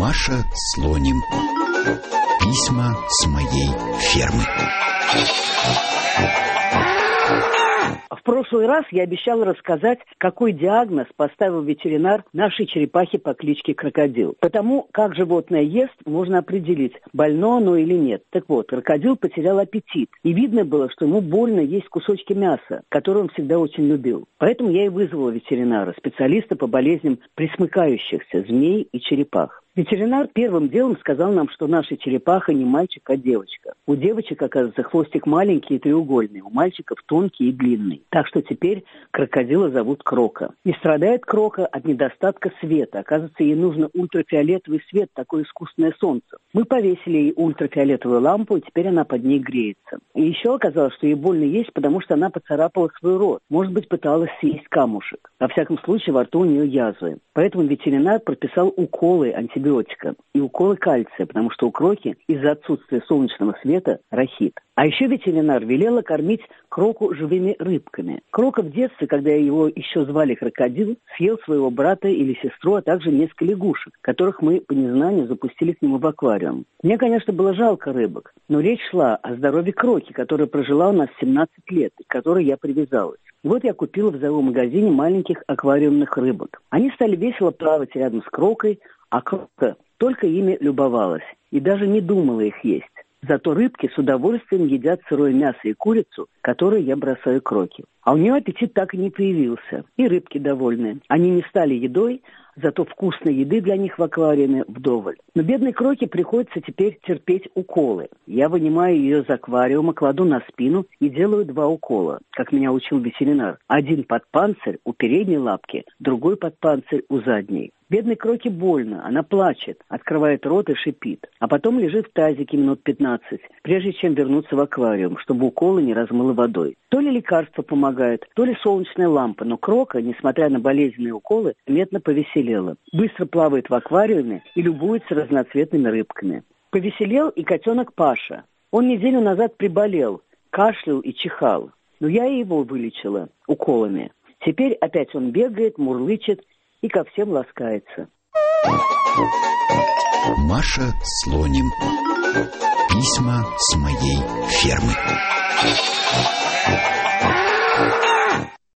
Маша Слоним. Письма с моей фермы. В прошлый раз я обещала рассказать, какой диагноз поставил ветеринар нашей черепахе по кличке Крокодил. Потому как животное ест, можно определить, больно оно или нет. Так вот, крокодил потерял аппетит. И видно было, что ему больно есть кусочки мяса, которые он всегда очень любил. Поэтому я и вызвала ветеринара, специалиста по болезням пресмыкающихся змей и черепах. Ветеринар первым делом сказал нам, что наша черепаха не мальчик, а девочка. У девочек, оказывается, хвостик маленький и треугольный, у мальчиков тонкий и длинный. Так что теперь крокодила зовут Крока. И страдает Крока от недостатка света. Оказывается, ей нужно ультрафиолетовый свет, такое искусственное солнце. Мы повесили ей ультрафиолетовую лампу, и теперь она под ней греется. И еще оказалось, что ей больно есть, потому что она поцарапала свой рот. Может быть, пыталась съесть камушек. Во всяком случае, во рту у нее язвы. Поэтому ветеринар прописал уколы антибиотика и уколы кальция, потому что у Кроки из-за отсутствия солнечного света рахит. А еще ветеринар велела кормить Кроку живыми рыбками. Крока в детстве, когда его еще звали Крокодил, съел своего брата или сестру, а также несколько лягушек, которых мы по незнанию запустили к нему в аквариум. Мне, конечно, было жалко рыбок, но речь шла о здоровье Кроки, которая прожила у нас 17 лет, к которой я привязалась. Вот я купила в зоомагазине маленьких аквариумных рыбок. Они стали весело плавать рядом с Крокой, а Крока только ими любовалась и даже не думала их есть. Зато рыбки с удовольствием едят сырое мясо и курицу, которые я бросаю Кроке. А у нее аппетит так и не появился. И рыбки довольны. Они не стали едой, зато вкусной еды для них в аквариуме вдоволь. Но бедной Кроке приходится теперь терпеть уколы. Я вынимаю ее из аквариума, кладу на спину и делаю 2 укола, как меня учил ветеринар. Один под панцирь у передней лапки, другой под панцирь у задней. Бедной Кроке больно, она плачет, открывает рот и шипит. А потом лежит в тазике минут 15, прежде чем вернуться в аквариум, чтобы уколы не размыло водой. То ли лекарство помогает, то ли солнечная лампа, но Крока, несмотря на болезненные уколы, заметно повеселела. Быстро плавает в аквариуме и любуется разноцветными рыбками. Повеселел и котенок Паша. Он неделю назад приболел, кашлял и чихал. Но я и его вылечила уколами. Теперь опять он бегает, мурлычет и ко всем ласкается. Маша Слоним. Письма с моей фермы.